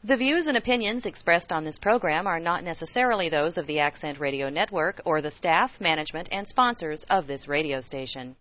The views and opinions expressed on this program are not necessarily those of the Accent Radio Network or the staff, management, and sponsors of this radio station.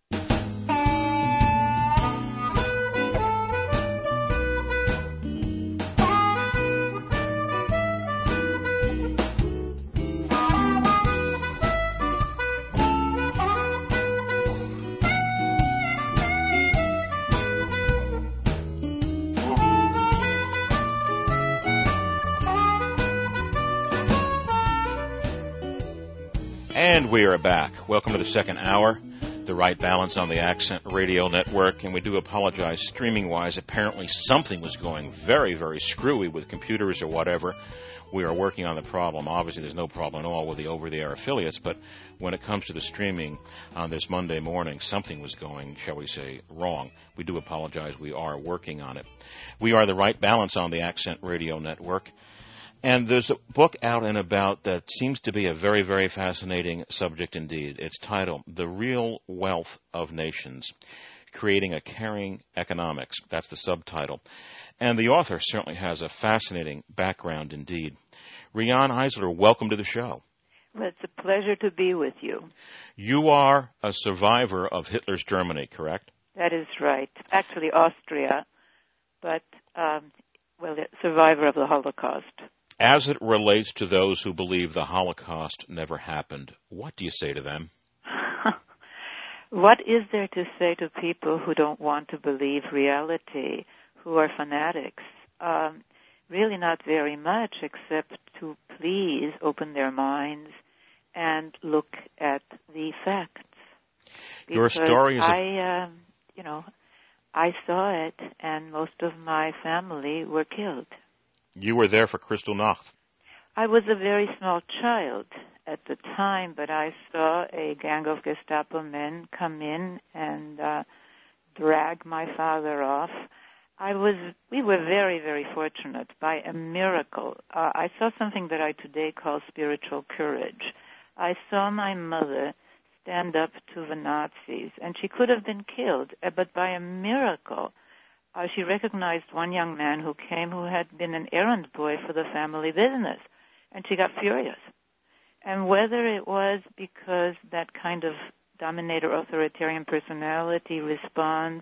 And we are back. Welcome to the second hour, The Right Balance on the Accent Radio Network. And we do apologize streaming-wise. Apparently something was going very, very screwy with computers or whatever. We are working on the problem. Obviously, there's no problem at all with the over-the-air affiliates. But when it comes to the streaming on this Monday morning, something was going, shall we say, wrong. We do apologize. We are working on it. We are The Right Balance on the Accent Radio Network. And there's a book out and about that seems to be a very, very fascinating subject indeed. It's titled The Real Wealth of Nations, Creating a Caring Economics. That's the subtitle. And the author certainly has a fascinating background indeed. Riane Eisler, welcome to the show. Well, it's a pleasure to be with you. You are a survivor of Hitler's Germany, correct? That is right. Actually, Austria, but, a survivor of the Holocaust. As it relates to those who believe the Holocaust never happened, what do you say to them? What is there to say to people who don't want to believe reality, who are fanatics? Really not very much, except to please open their minds and look at the facts. Your story is I saw it, and most of my family were killed. You were there for Kristallnacht. I was a very small child at the time, but I saw a gang of Gestapo men come in and drag my father off. We were very, very fortunate. By a miracle, I saw something that I today call spiritual courage. I saw my mother stand up to the Nazis, and she could have been killed, but by a miracle, she recognized one young man who came who had been an errand boy for the family business, and she got furious. And whether it was because that kind of dominator authoritarian personality responds,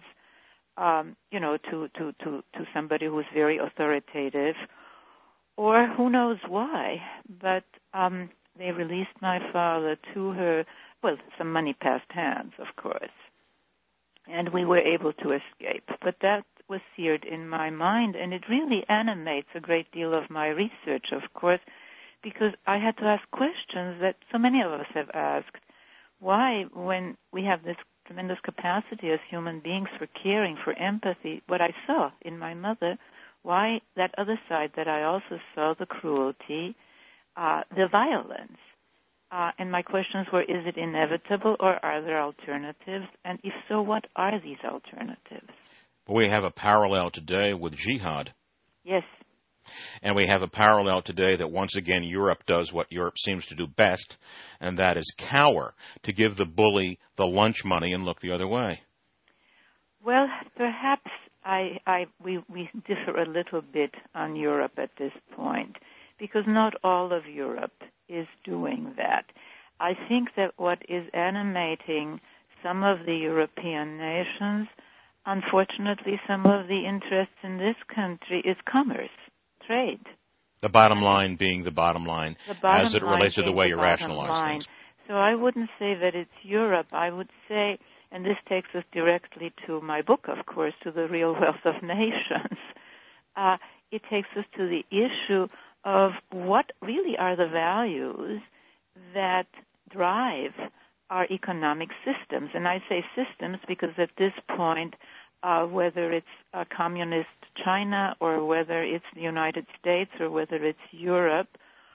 to somebody who's very authoritative, or who knows why, but they released my father to her. Well, some money passed hands, of course, and we were able to escape. But that was seared in my mind, and it really animates a great deal of my research, of course, because I had to ask questions that so many of us have asked. Why, when we have this tremendous capacity as human beings for caring, for empathy, what I saw in my mother, why that other side that I also saw, the cruelty, the violence? And my questions were, is it inevitable or are there alternatives? And if so, what are these alternatives? We have a parallel today with jihad. Yes. And we have a parallel today that once again Europe does what Europe seems to do best, and that is cower, to give the bully the lunch money and look the other way. Well, perhaps we differ a little bit on Europe at this point, because not all of Europe is doing that. I think that what is animating some of the European nations, unfortunately, some of the interests in this country is commerce, trade. The bottom line being the bottom line, as it relates to the way you rationalize things. So I wouldn't say that it's Europe. I would say, and this takes us directly to my book, of course, to The Real Wealth of Nations. It takes us to the issue of what really are the values that drive our economic systems. And I say systems because at this point, whether it's communist China or whether it's the United States or whether it's Europe,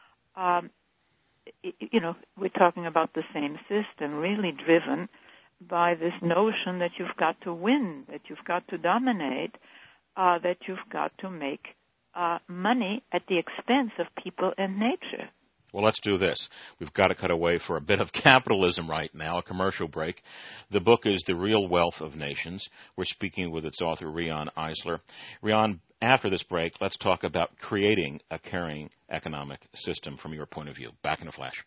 we're talking about the same system, really driven by this notion that you've got to win, that you've got to dominate, that you've got to make money at the expense of people and nature. Well, let's do this. We've got to cut away for a bit of capitalism right now, a commercial break. The book is The Real Wealth of Nations. We're speaking with its author, Riane Eisler. Riane, After this break, let's talk about creating a caring economic system from your point of view. Back in a flash.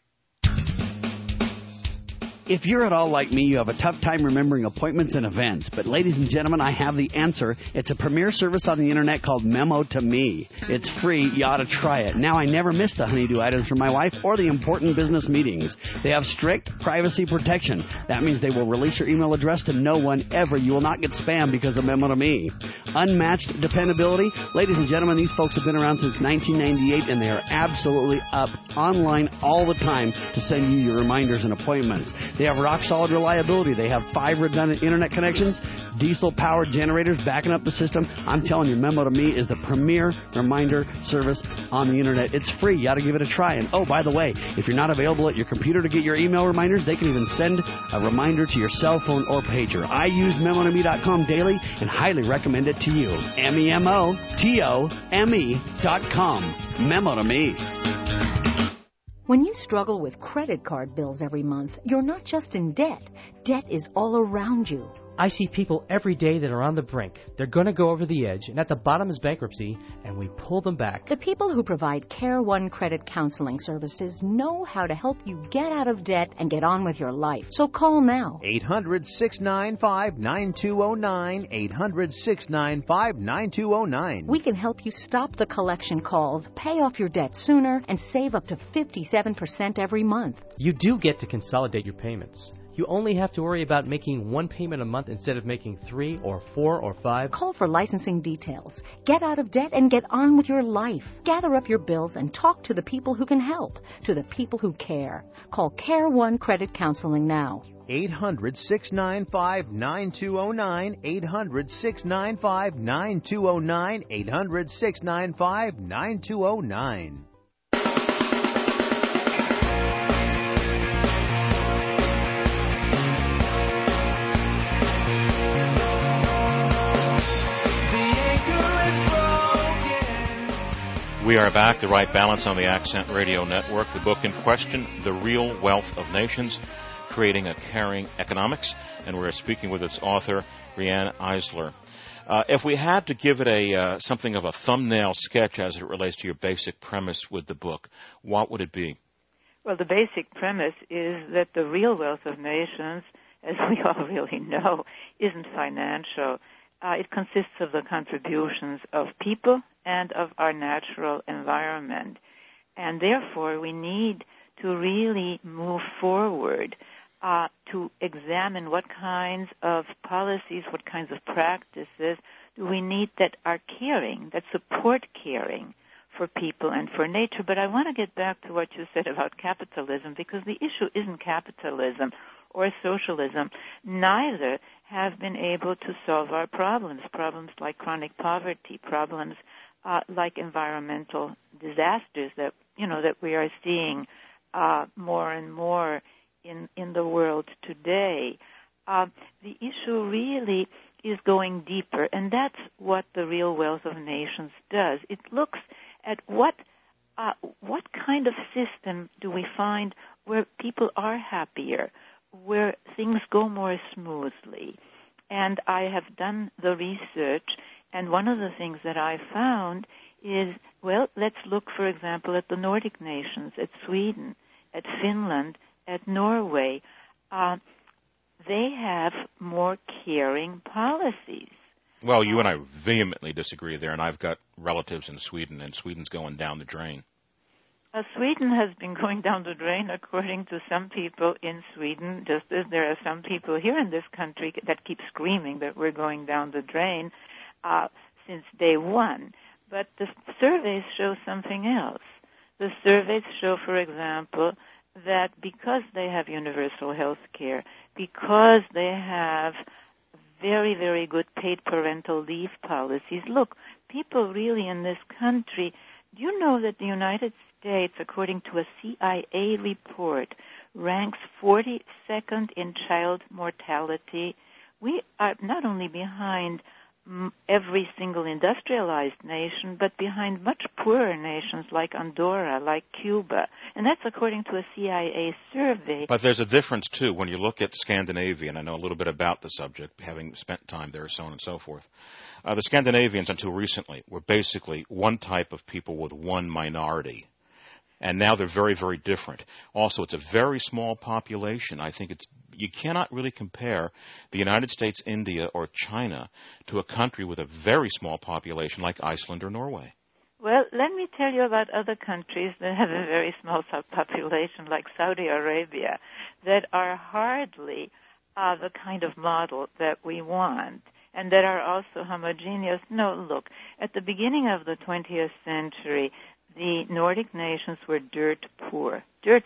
If you're at all like me, you have a tough time remembering appointments and events. But ladies and gentlemen, I have the answer. It's a premier service on the internet called Memo to Me. It's free. You ought to try it. Now I never miss the honeydew items for my wife or the important business meetings. They have strict privacy protection. That means they will release your email address to no one ever. You will not get spam because of Memo to Me. Unmatched dependability. Ladies and gentlemen, these folks have been around since 1998 and they are absolutely up online all the time to send you your reminders and appointments. They have rock-solid reliability. They have 5 redundant internet connections, diesel-powered generators backing up the system. I'm telling you, Memo to Me is the premier reminder service on the internet. It's free. You ought to give it a try. And, oh, by the way, if you're not available at your computer to get your email reminders, they can even send a reminder to your cell phone or pager. I use memotome.com daily and highly recommend it to you. memotome.com. Memo to Me. When you struggle with credit card bills every month, you're not just in debt. Debt is all around you. I see people every day that are on the brink. They're going to go over the edge, and at the bottom is bankruptcy, and we pull them back. The people who provide Care One credit counseling services know how to help you get out of debt and get on with your life. So call now. 800-695-9209. 800-695-9209. We can help you stop the collection calls, pay off your debt sooner, and save up to 57% every month. You do get to consolidate your payments. You only have to worry about making one payment a month instead of making 3 or 4 or 5. Call for licensing details. Get out of debt and get on with your life. Gather up your bills and talk to the people who can help, to the people who care. Call Care One Credit Counseling now. 800-695-9209. 800-695-9209. 800-695-9209. We are back, The Right Balance on the Accent Radio Network. The book in question, The Real Wealth of Nations, Creating a Caring Economics, and we're speaking with its author, Riane Eisler. If we had to give it something of a thumbnail sketch as it relates to your basic premise with the book, what would it be? Well, the basic premise is that the real wealth of nations, as we all really know, isn't financial. It consists of the contributions of people and of our natural environment. And therefore, we need to really move forward to examine what kinds of policies, what kinds of practices do we need that are caring, that support caring for people and for nature. But I want to get back to what you said about capitalism, because the issue isn't capitalism or socialism. Neither have been able to solve our problems like chronic poverty, problems like environmental disasters that we are seeing more and more in the world today. The issue really is going deeper, and that's what the Real Wealth of Nations does. It looks at what kind of system do we find where people are happier, where things go more smoothly. And I have done the research, and one of the things that I found is, well, let's look, for example, at the Nordic nations, at Sweden, at Finland, at Norway. They have more caring policies. Well, you and I vehemently disagree there, and I've got relatives in Sweden, and Sweden's going down the drain. Sweden has been going down the drain, according to some people in Sweden, just as there are some people here in this country that keep screaming that we're going down the drain since day one. But the surveys show something else. The surveys show, for example, that because they have universal health care, because they have very, very good paid parental leave policies, look, people really in this country, do you know that the United States, according to a CIA report, ranks 42nd in child mortality? We are not only behind every single industrialized nation, but behind much poorer nations like Andorra, like Cuba. And that's according to a CIA survey. But there's a difference, too, when you look at Scandinavia, and I know a little bit about the subject, having spent time there, so on and so forth. The Scandinavians, until recently, were basically one type of people with one minority. And now they're very, very different. Also, it's a very small population. I think you cannot really compare the United States, India, or China to a country with a very small population like Iceland or Norway. Well, let me tell you about other countries that have a very small population, like Saudi Arabia, that are hardly the kind of model that we want, and that are also homogeneous. No, look, at the beginning of the 20th century, the Nordic nations were dirt poor.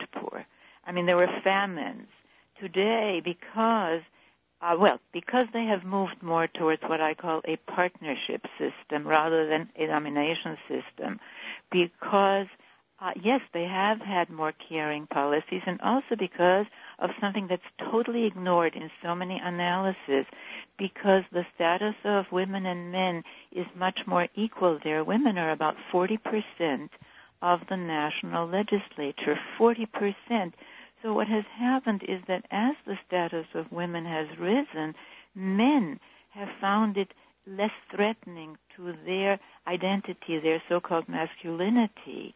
I mean, there were famines. Today, because they have moved more towards what I call a partnership system rather than a domination system, because, yes, they have had more caring policies, and also because of something that's totally ignored in so many analyses, because the status of women and men is much more equal there. Women are about 40% of the national legislature, 40%. So what has happened is that as the status of women has risen, men have found it less threatening to their identity, their so-called masculinity,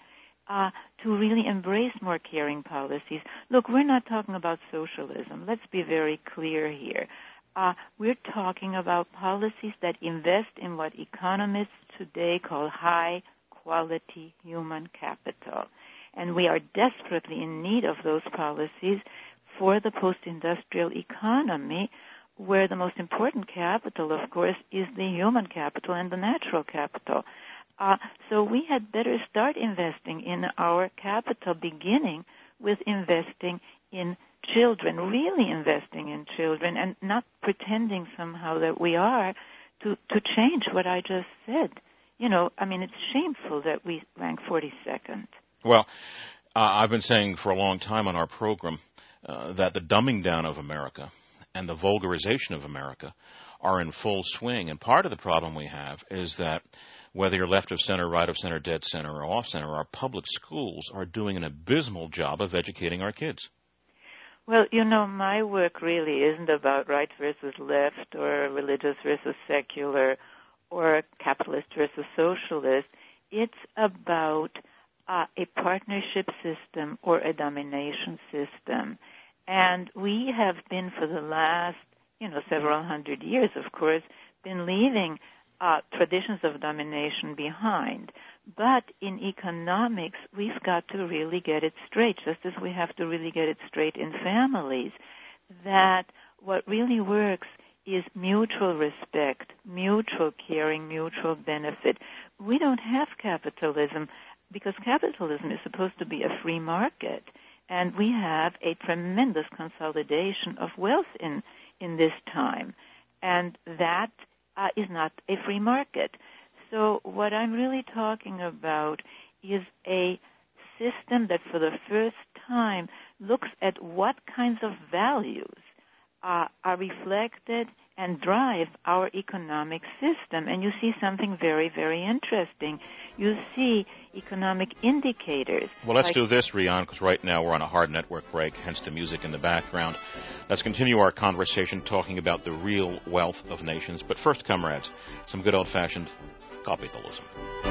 to really embrace more caring policies. Look, we're not talking about socialism. Let's be very clear here. We're talking about policies that invest in what economists today call high-quality human capital. And we are desperately in need of those policies for the post-industrial economy, where the most important capital, of course, is the human capital and the natural capital. So we had better start investing in our capital, beginning with investing in children, really investing in children, and not pretending somehow that we are to change what I just said. You know, I mean, it's shameful that we rank 42nd. Well, I've been saying for a long time on our program that the dumbing down of America and the vulgarization of America are in full swing. And part of the problem we have is that whether you're left of center, right of center, dead center, or off center, our public schools are doing an abysmal job of educating our kids. Well, you know, my work really isn't about right versus left or religious versus secular or capitalist versus socialist. It's about a partnership system or a domination system. And we have been for the last, several hundred years, of course, been leaving traditions of domination behind. But in economics, we've got to really get it straight, just as we have to really get it straight in families, that what really works is mutual respect, mutual caring, mutual benefit. We don't have capitalism because capitalism is supposed to be a free market, and we have a tremendous consolidation of wealth in this time, and that is not a free market. So what I'm really talking about is a system that for the first time looks at what kinds of values are reflected and drive our economic system. And you see something very, very interesting. You see economic indicators. Well, let's do this, Rian, because right now we're on a hard network break, hence the music in the background. Let's continue our conversation talking about the real wealth of nations. But first, comrades, some good old-fashioned capitalism.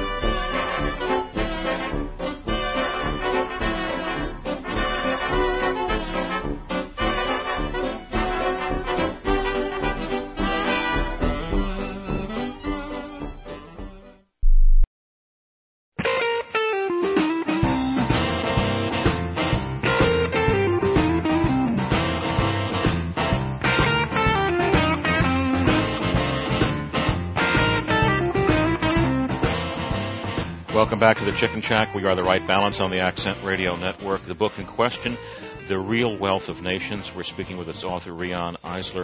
Welcome back to the Chicken Shack. We are The Right Balance on the Accent Radio Network. The book in question, The Real Wealth of Nations. We're speaking with its author, Rian Eisler.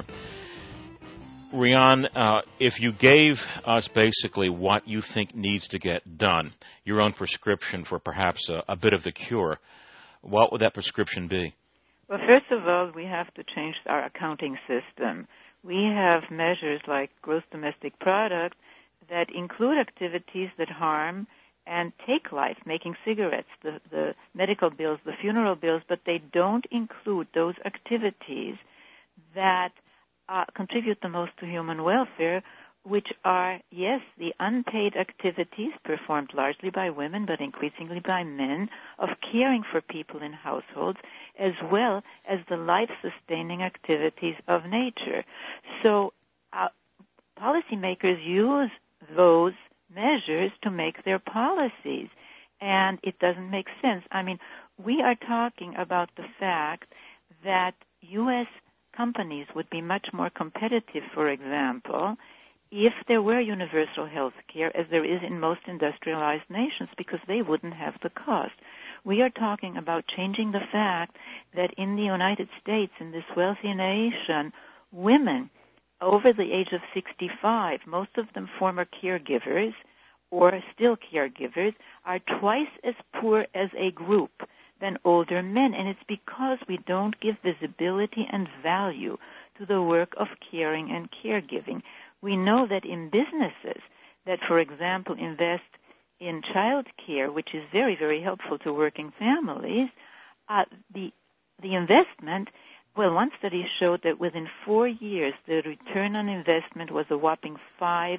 Rian, if you gave us basically what you think needs to get done, your own prescription for perhaps a bit of the cure, what would that prescription be? Well, first of all, we have to change our accounting system. we have measures like gross domestic product that include activities that harm and take life, making cigarettes, the medical bills, the funeral bills, but they don't include those activities that contribute the most to human welfare, which are, yes, the unpaid activities performed largely by women but increasingly by men of caring for people in households, as well as the life-sustaining activities of nature. So policymakers use those measures to make their policies, and it doesn't make sense. I mean, we are talking about the fact that U.S. companies would be much more competitive, for example, if there were universal health care, as there is in most industrialized nations, because they wouldn't have the cost. We are talking about changing the fact that in the United States, in this wealthy nation, women over the age of 65, most of them former caregivers or still caregivers, are twice as poor as a group than older men. And it's because we don't give visibility and value to the work of caring and caregiving. We know that in businesses that, for example, invest in child care, which is very, very helpful to working families, the investment, well, one study showed that within 4 years, the return on investment was a whopping 500%.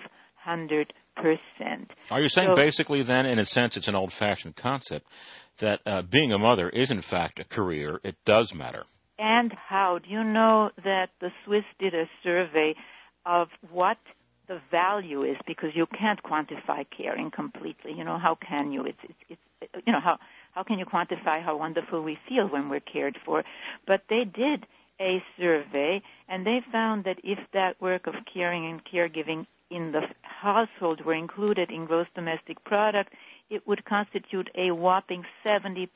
Are you saying basically then, in a sense, it's an old-fashioned concept, that being a mother is, in fact, a career? It does matter. And how? Do you know that the Swiss did a survey of what the value is, because you can't quantify caring completely. You know, how can you? It's you know, how can you quantify how wonderful we feel when we're cared for? But they did a survey, and they found that if that work of caring and caregiving in the household were included in gross domestic product, it would constitute a whopping 70%.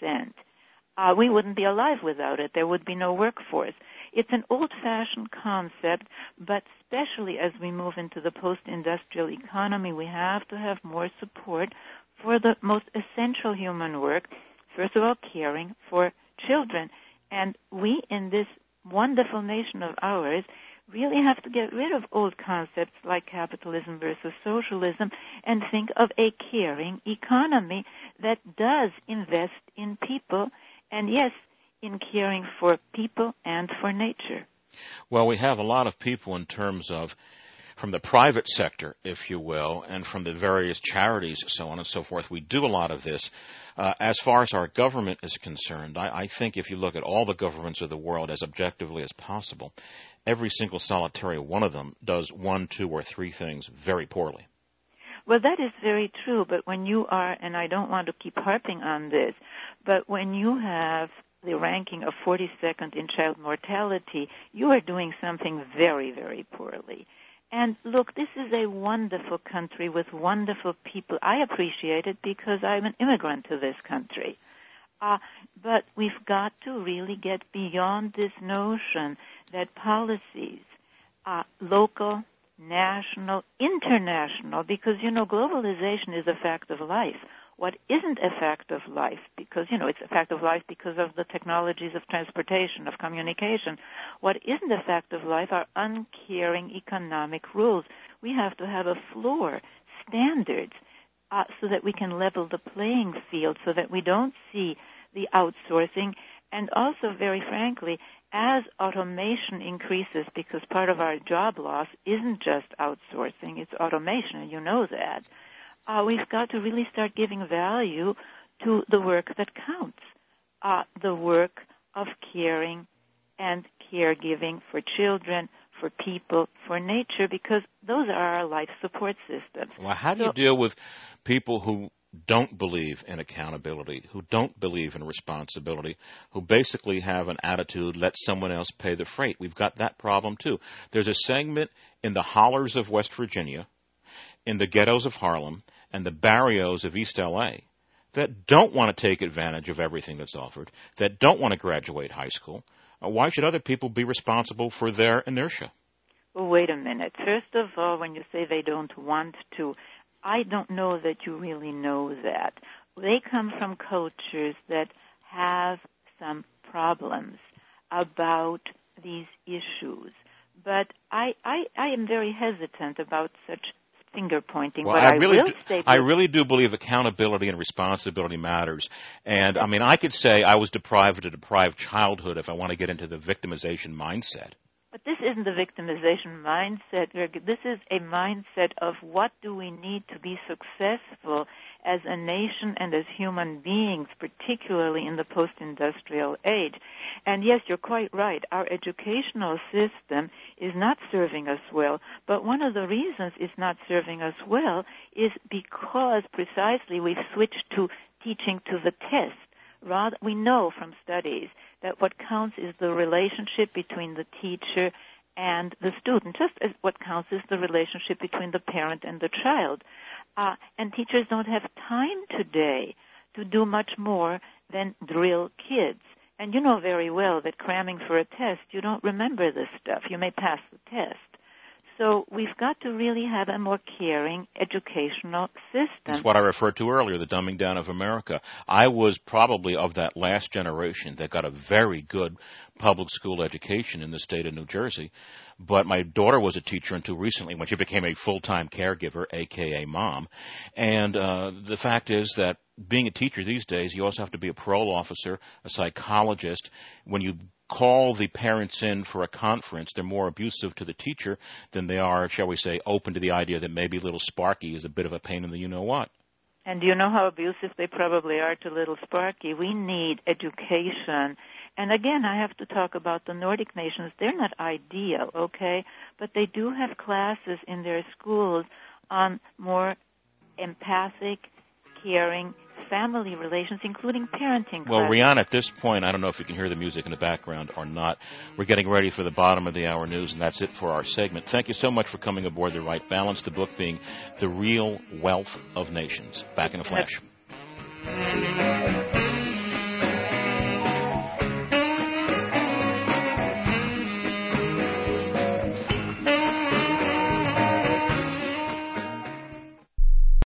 We wouldn't be alive without it. There would be no workforce. It's an old-fashioned concept, but especially as we move into the post-industrial economy, we have to have more support for the most essential human work, first of all, caring for children. And we, in this wonderful nation of ours, really have to get rid of old concepts like capitalism versus socialism and think of a caring economy that does invest in people and, yes, in caring for people and for nature. Well, we have a lot of people in terms of from the private sector, if you will, and from the various charities, so on and so forth. We do a lot of this. As far as our government is concerned, I think if you look at all the governments of the world as objectively as possible, every single solitary one of them does 1, 2, or 3 things very poorly. Well, that is very true, but when you are, and I don't want to keep harping on this, but when you have the ranking of 42nd in child mortality, you are doing something very, very poorly. And look, this is a wonderful country with wonderful people. I appreciate it because I'm an immigrant to this country. But we've got to really get beyond this notion that policies, local, national, international, because, you know, globalization is a fact of life. What isn't a fact of life, because, you know, it's a fact of life because of the technologies of transportation, of communication. What isn't a fact of life are uncaring economic rules. We have to have a floor, standards, so that we can level the playing field, so that we don't see the outsourcing. And also, very frankly, as automation increases, because part of our job loss isn't just outsourcing, it's automation, and you know that, we've got to really start giving value to the work that counts, the work of caring and caregiving for children, for people, for nature, because those are our life support systems. Well, how do you deal with people who don't believe in accountability, who don't believe in responsibility, who basically have an attitude, let someone else pay the freight? We've got that problem, too. There's a segment in the hollers of West Virginia, in the ghettos of Harlem, and the barrios of East L.A. that don't want to take advantage of everything that's offered, that don't want to graduate high school. Why should other people be responsible for their inertia? Well, wait a minute. First of all, when you say they don't want to, I don't know that you really know that. They come from cultures that have some problems about these issues. But I am very hesitant about such finger pointing. Well, but I really do believe accountability and responsibility matters. And, I mean, I could say I was deprived of a deprived childhood if I want to get into the victimization mindset. But this isn't the victimization mindset. This is a mindset of what do we need to be successful as a nation and as human beings, particularly in the post-industrial age. And yes, you're quite right. Our educational system is not serving us well. But one of the reasons it's not serving us well is because precisely we've switched to teaching to the test. Rather, we know from studies that what counts is the relationship between the teacher and the student, just as what counts is the relationship between the parent and the child. And teachers don't have time today to do much more than drill kids. And you know very well that cramming for a test, you don't remember this stuff. You may pass the test. So we've got to really have a more caring educational system. That's what I referred to earlier, the dumbing down of America. I was probably of that last generation that got a very good public school education in the state of New Jersey. But my daughter was a teacher until recently when she became a full-time caregiver, a.k.a. mom. And the fact is that being a teacher these days, you also have to be a parole officer, a psychologist. When you call the parents in for a conference, they're more abusive to the teacher than they are, shall we say, open to the idea that maybe little Sparky is a bit of a pain in the you-know-what. And do you know how abusive they probably are to little Sparky? We need education. And again, I have to talk about the Nordic nations. They're not ideal, okay? But they do have classes in their schools on more empathic, caring family relations, including parenting classes. Well, Rihanna, at this point, I don't know if you can hear the music in the background or not. We're getting ready for the bottom of the hour news, and that's it for our segment. Thank you so much for coming aboard The Right Balance, the book being The Real Wealth of Nations. Back in a flash.